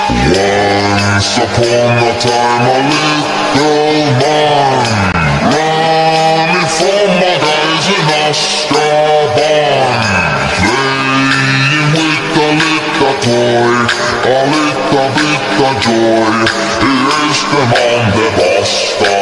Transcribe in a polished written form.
Once upon a time a little man running from my guys in Azkaban, playing with a little toy, a little bit of joy. He is the man, the bastard.